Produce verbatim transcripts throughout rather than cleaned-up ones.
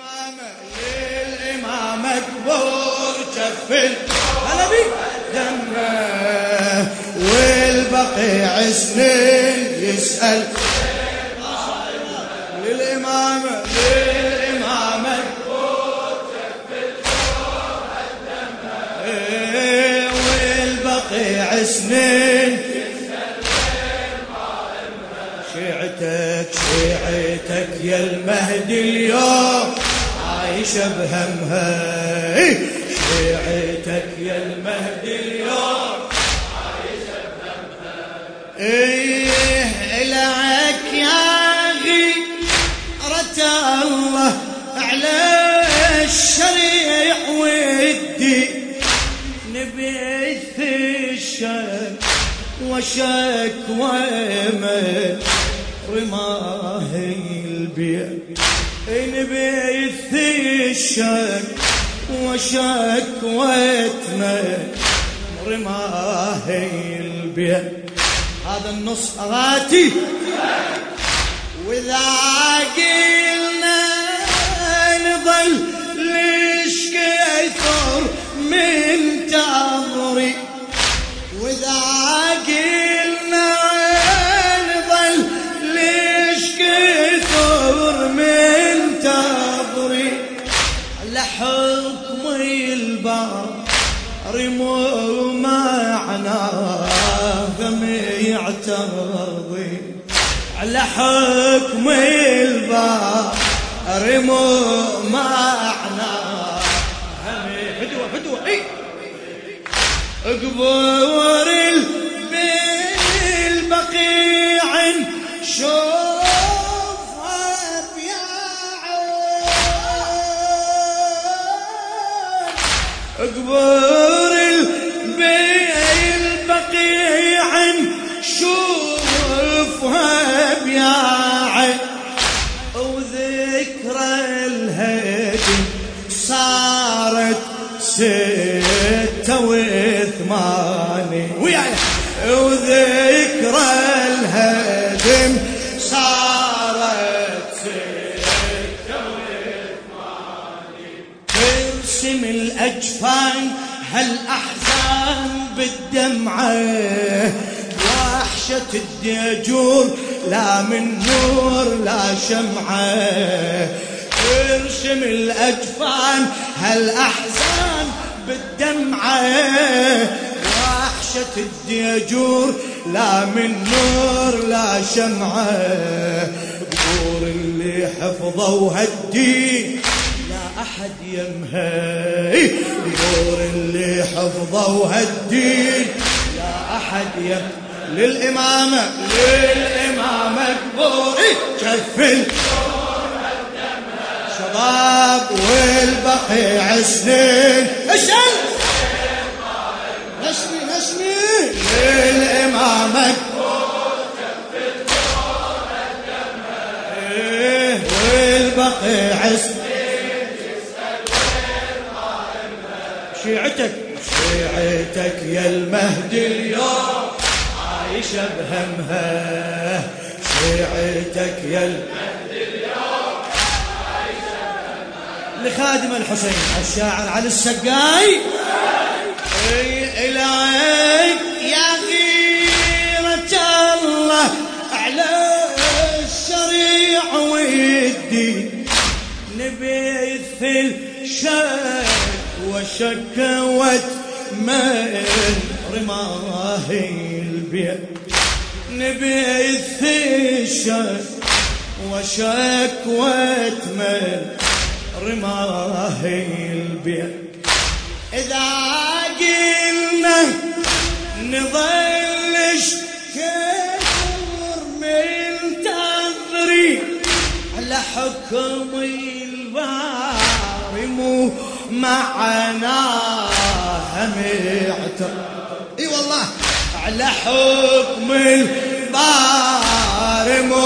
للإمامة للإمامة قبور جفل هلا بي دمه والبقيع سنين يسأل للإمامة للإمامة قبور جفل دمه والبقيع سنين شيعتك شيعتك يا المهدي اليوم عايشة بهمها شيعتك يا المهدي اليوم عايشة بهمها ايه إلعك يا غيرة الله على الشريع والدين نبث الشك وشك وامل رماه البيت نبث الشك وشك واتمل رماه البيت هذا النص أغاتي وإذا قلنا نظل ليش كثر من تضري وإذا قلنا نظل ليش كثر من تضري لحكم البار مو معناه هم يعترضي على حكم البار مو معناه هم فدوة فدوة اي قبور بالبقيع شوفها بياعين قبور بالبقيع شوفها بياعين وذكرى الهدم صارت ستة وثمانين وياي وذكرى الهدم صارت ستة وثمانين ترسم الأجفان هالأحزان بالدمعة وحشة الديجور لا من نور لا شمعة ترسم الأجفان هالأحزان بالدمعة وحشة الديجور لا من نور لا شمعة قبور اللي حفظوا هالدين لا أحد يمها قبور اللي حفظوا هالدين لا أحد يمها للإمامة للإمامة قبور كفل شباب والبقيع سنين اشل نشمي نشمي للإمامة ايه والبقيع سنين شيعتك شيعتك يا المهدي اليوم عايشة بهمها شيعتك يا المهدي اليوم لخادم الحسين الشاعر علي السقاي إليك يا غيرة الله على الشريع والدين نبث الشك وشكوت من رماه البيت نبث الشك وشكوت من رماه البيت إذا قلنا نظلش كثر من تضري على حكم البار مو معناه معتر اي والله على حكم البار مو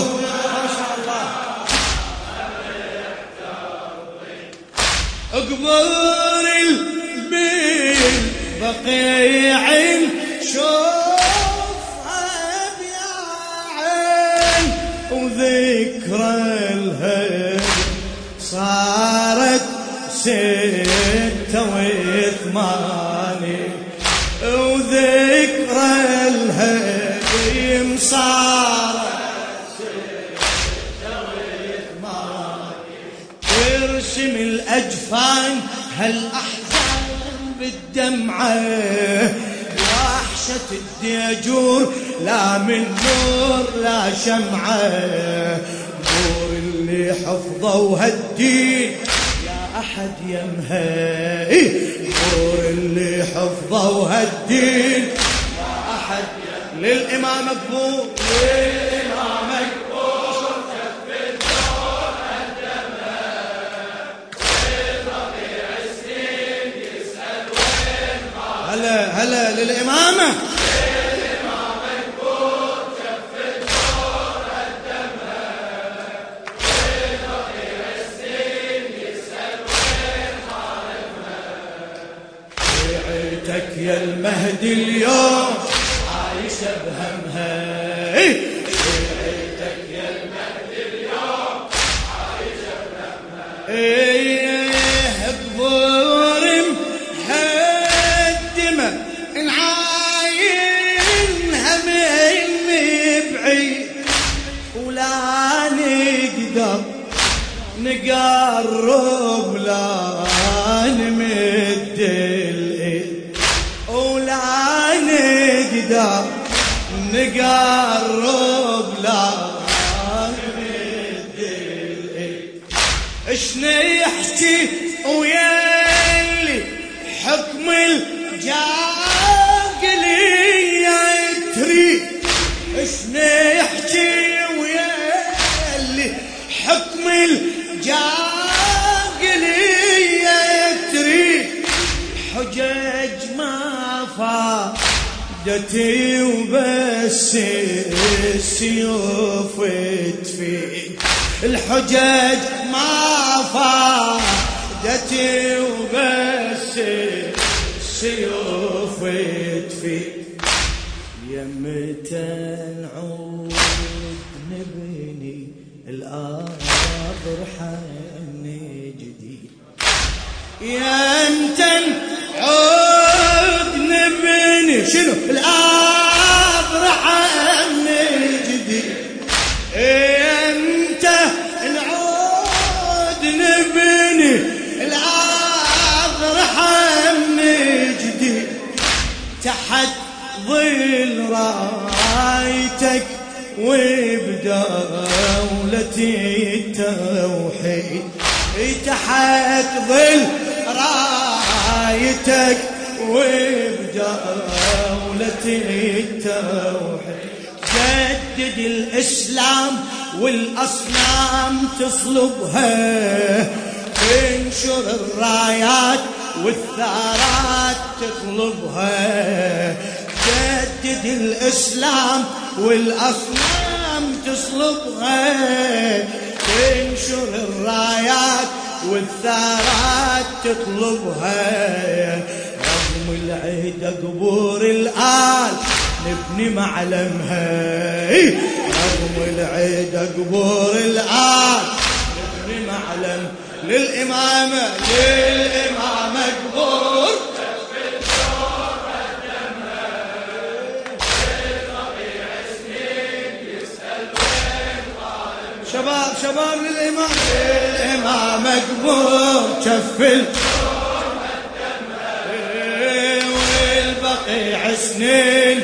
قبور البقيع شوفها بياعين وذكرى الهدم صارت ستة وثمانية وذكرى الهديم صارت ستة وثمانية ترسم الأجفان هالأحزان بالدمعة وحشة الديجور لا من نور لا شمعة نور اللي حفظوا هالدين يا أحد يمها نور اللي حفظوا هالدين يا أحد للإمام مقبول للإمام مقبول كف الدور قدمها ربيع السنين يسأل وين هلا هلا للإمامة للإمام مقبول كف الدور قدمها ربيع السنين يسأل وين حارمها شيعتك يا المهدي اليوم عايشة بهمها شيعتك يا المهدي اليوم عايشة بهمها قبور مهدمة نعاينها من بعيد ولا نقدر نقرب لا نمد الايد ولا نقدر نقرب لا نمد الايد اشنو يحكي ويلي حكم الجاهلية تريد اشنو يحكي ويلي حكم الجاهلية تريد حجج ما فادتي وبس السيوف تفيد الحجج ما فادتي وبس السيوف تفيد يمتى نعود نبني الأضرحة من جديد يمتى نعود نبني شنو الأضرحة من جديد يمتى نعود نبني الأضرحة من جديد تحت ظل رايتك وبدولتي التوحيد تحت ظل رايتك وبدولتي التوحيد جدد الإسلام والأصنام تصلبها تنشر الرايات والثارات تطلبها جدد الإسلام والأصنام تصلبها تنشر الرايات والثارات تطلبها رغم العيد قبور الآل نبني معلمها رغم العيد قبور الآل نبني معلم للإمامة للإمامة قبور شباب شباب للإمام للإمام مقبور شفل والبقيع سنين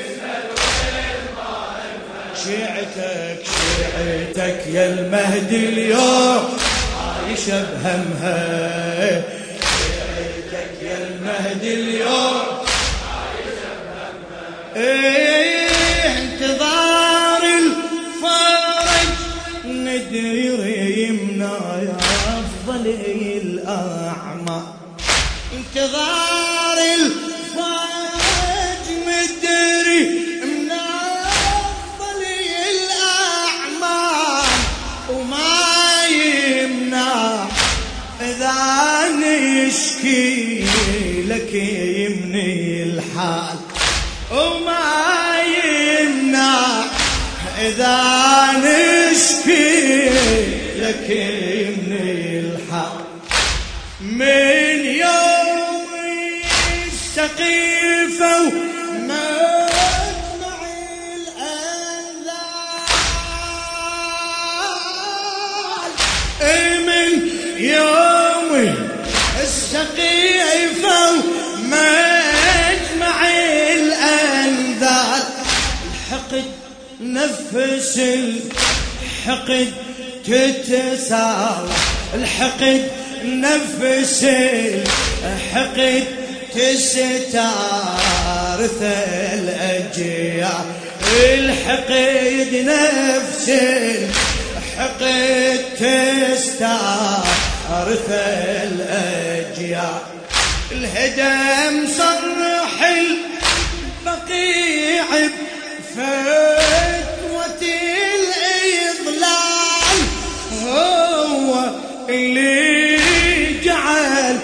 شيعتك شيعتك يا المهدي اليوم عايشة بهمها شيعتك يا المهدي اليوم عايشة بهمها انتظار الفرج ندري يمنى يا أفضل الأعمار انتظار الفرج مدري من أفضل الأعمار وما يمنع إذا نشكي لك يمني الحال وما يمنع إذا نشكي لك يمني الحال السقيفة ومجمع الأنذال من يوم السقيفة ومجمع الأنذال الحقد نفس الحقد تتساوى الحقد نفس الحقد تستارث الأجيال الحقد نفس الحقد تستارث الأجيال الهدم صرح البقيع بفتوة الإضلال هو اللي جعل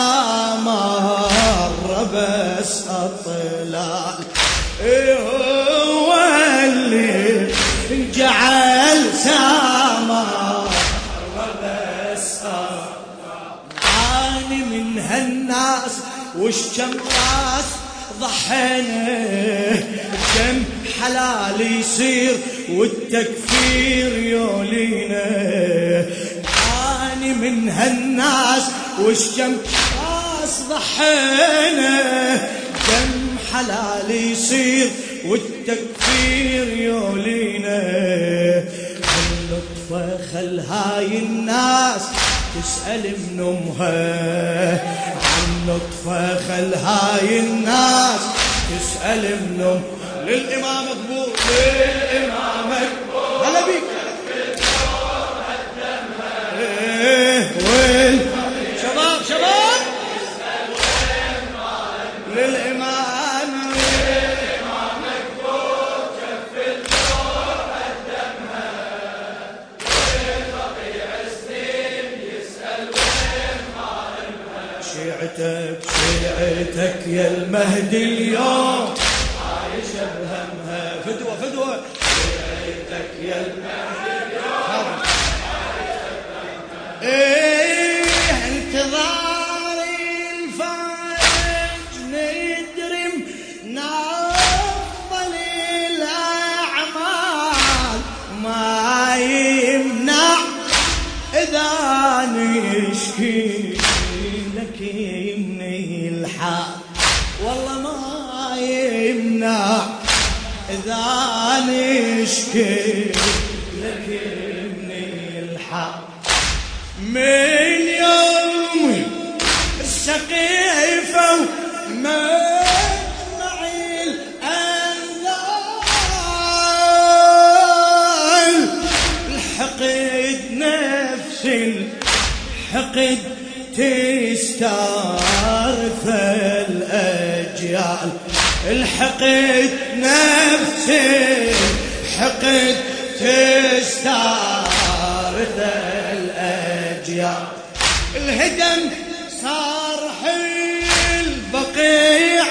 سامر بس أطلال هو اللي جعل سامر بس أطلال عاني من هالناس والشمراس ضحينا كم حلال يصير والتكفير يولينا عاني من هالناس والشمراس ضحينا كم حلال يصير والتكفير يولينا اللطفة خل هاي الناس تسأل من أمها عن لطفة خل هاي الناس تسأل من أم للإمام مقبول للإمام مقبول هلا بيك وين شباب شباب للإمام للإمام مقبول كف الدور قدمها والبقيع سنين يسأل وين ظالمها شيعتك شيعتك يا المهدي اليوم عايشة بهمها فدوة فدوة شيعتك يا المهدي اليوم ايه انتظار الفرج ندرم نفضل الاعمال ما يمنع اذا نشكي لك يمني الحال والله ما يمنع اذا نشكي لك يمني الحال من يوم السقيفة ومجمع الأنذال الحقد نفس الحقد تستارث الأجيال الحقد نفس الحقد تستارث الأجيال الهدم صار حيل بقيع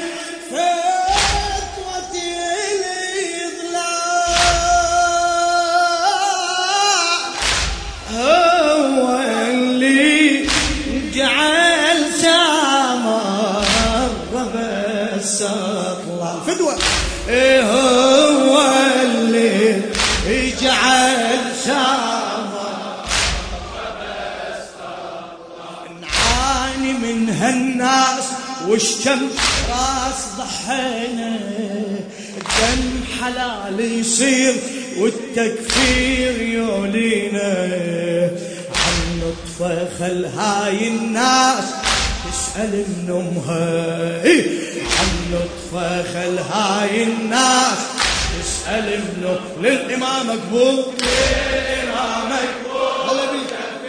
بفتوة الإضلال هو اللي جعل سامر بس أطلال فدوة هو اللي جعل سامر نعاني من هالناس والشمس راس ضحينا الدم حلال يصير والتكفير يولينا عن نطفة خل هاي الناس تسأل من أمها عن نطفة خل هاي الناس تسأل من أمها للإمام مقبول للإمام مقبول هلا بيك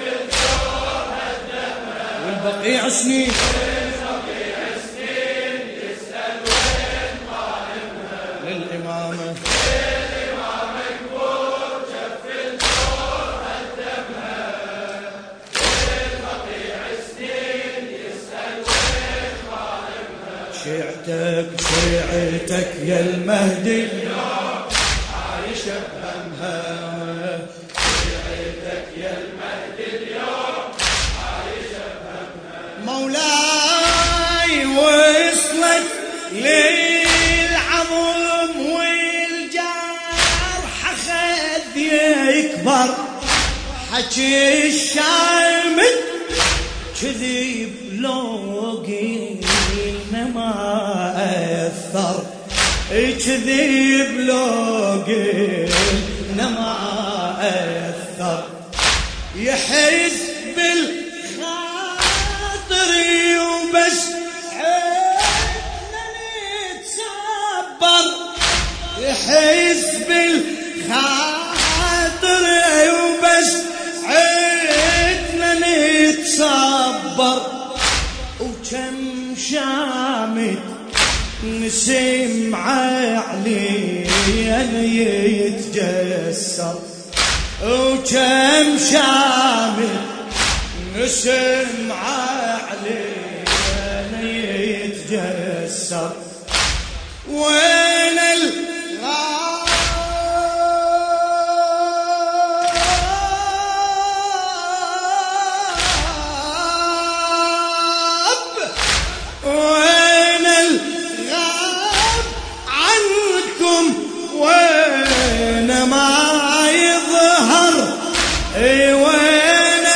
والبقيع سنين والبقيع سنين يسأل وين ظالمها للإمامة للإمام مقبول شف الدور قدمها والبقيع سنين يسأل وين ظالمها شيعتك شيعتك يا المهدي عايشة بهمها شيعتك يا المهدي اليوم مولاي وصلت يظهر حكي الشامت كذب لو قيلنا ما أثر كذب لو قيلنا ما أثر يحس بالخاطر وبس عدنا نتصبر يحس بالخاطر وبس عدنا نتصبر وكم شامت نسمع علينا يتجسر وكم شامت نسمع علينا يتجسر وين الغاب وين الغاب عنكم وين ما يظهر وين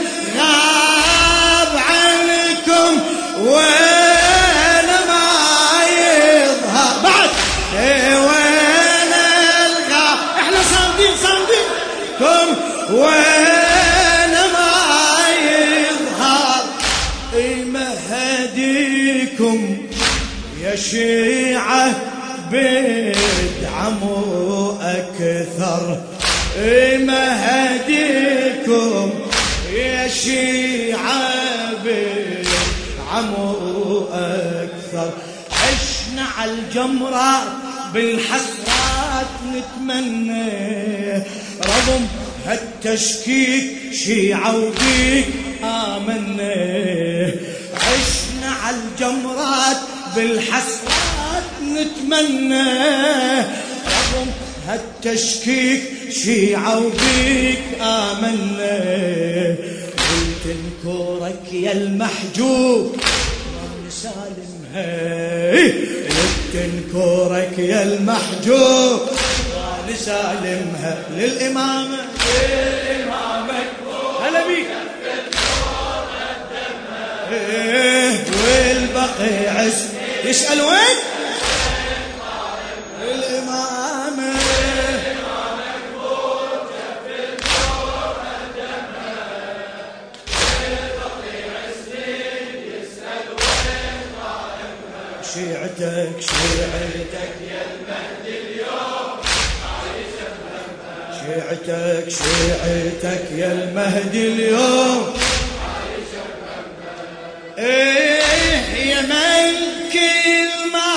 الغاب عنكم وين ما يظهر بعد وين الغاب احنا صامدين صامدينكم وين ما يظهر مهديكم يا شيعة بدعموا أكثر مهديكم يا شيعة بدعموا أكثر عشنا على الجمرات بالحسرات نتمنى رغم هالتشكيك شيعة وبيك آمنا عشنا على الجمرات بالحسرات نتمنى رغم هالتشكيك شيعة وبيك آمنا قلت انكرك يا المحجوب ما نسالمها قلت انكرك يا المحجوب ما نسالمها للإمامة للإمامة هلا بيك والبقيع يسأل وين الإمامة شيعتك شيعتك يا المهدي اليوم شيعتك شيعتك يا المهدي اليوم ايه يا من كل ما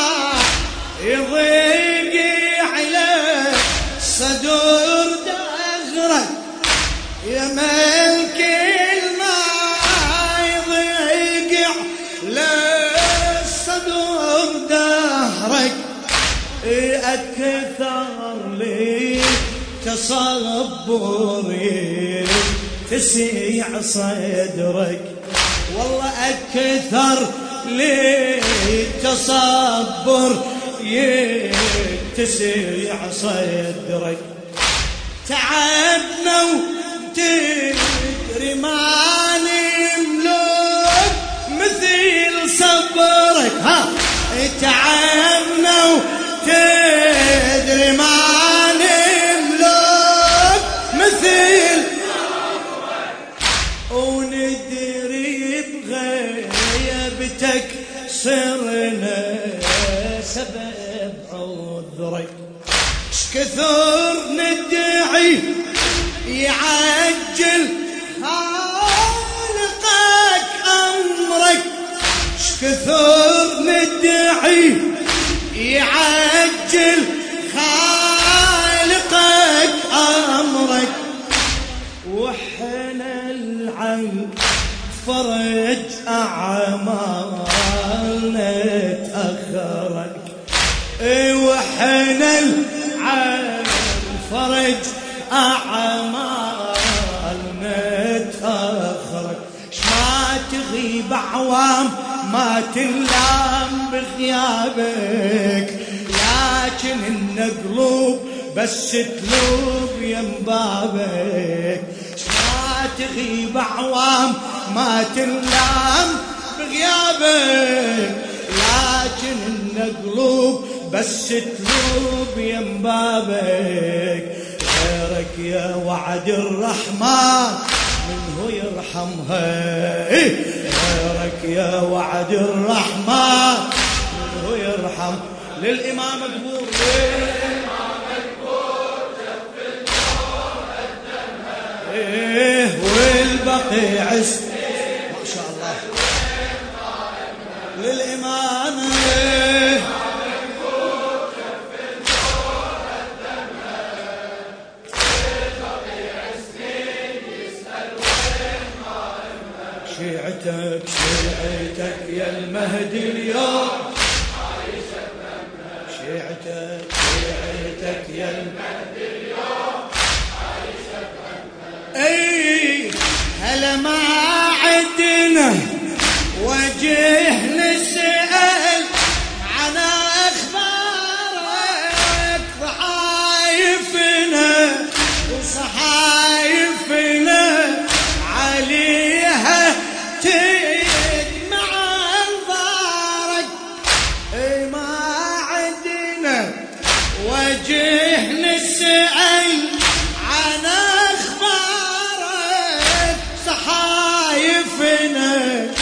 يضيق على صدور دهرك يا من كل ما يضيق على صدور دهرك اكثر لي تصبري تسيع صدرك والله أكثر لتصبر يتسيع صدرك تعبنا وتدري ما نملك مثل صبرك ها تعبنا وتدري ما نملك مثل وندري بغيبتك صرنا سبب عذرك شكثر ندعي يعجل خالقك أمرك شكثر ندعي يعجل خالقك أمرك وحنا العين فرج أعمالنا تأخرك وحنا العين فرج أعمالنا تأخرك شما تغيب أعوام ما تلام بغيابك لكن إن قلوب بس تلوب يم بابك، ما تغيب عوام ما تنلام بغيابك، لكن إن قلوب بس تلوب يم بابك، غيرك يا وعد الرحمن منه يرحمها، غيرك يا وعد الرحمن منه يرحم. للإمام مقبور للإمام مقبور جف النور قدمها، إيه والبقيع ما شاء الله للإمام إيه مقبور جف النور قدمها، والبقيع سنين يسأل وين قائمها. شيعتك شيعتك يا المهدي اليوم عايشة بلمها، شيعتك شيعتك يا المهدي اليوم عايشة بلمها. اي هلا ما عدنا وجه نسأل عن اخبارك، ضحايفنا وصحايفنا عليها تدمع انظارك، اي ما عدنا وجه نسأل عن اخبارك، صحايفنا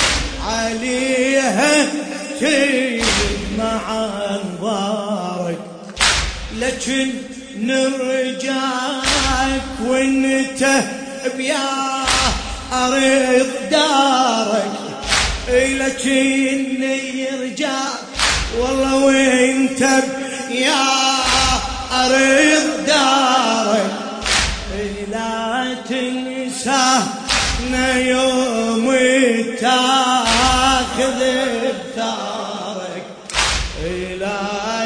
عليها تدمع انظارك، لكن نرجعك وانت بيا ارض دارك، لكن يرجع والله وانت بيا ارض دارك، لا تنسانا يوم تاخذ بثارك، لا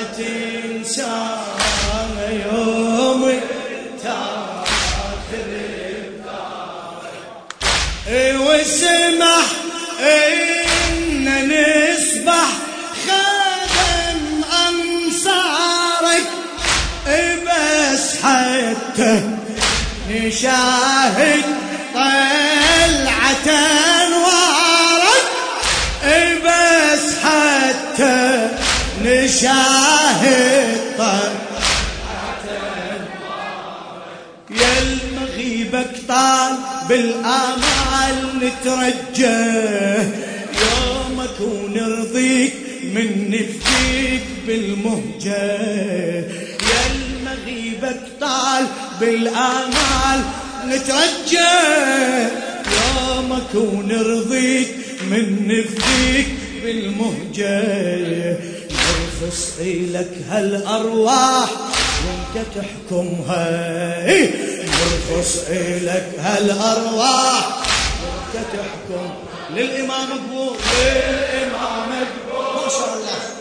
تنسانا يوم تاخذ بثارك، واسمح ان نسبح خادم انصارك، بس حتى نشاهد طلعة انوارك، بس حتى نشاهد طلعة انوارك، يا المغيبك طال بالآمال نترجى، يومك ونرضيك من نفديك بالمهجة، يا المغيبك طال بالآمال نترجى، يومك ونرضيك من نفديك بالمهجة، نرفص إلك هالأرواح وانت تحكمها، نرفص إلك هالأرواح وانت تحكم. للإمام مقبور للإمام مقبور ما شاء الله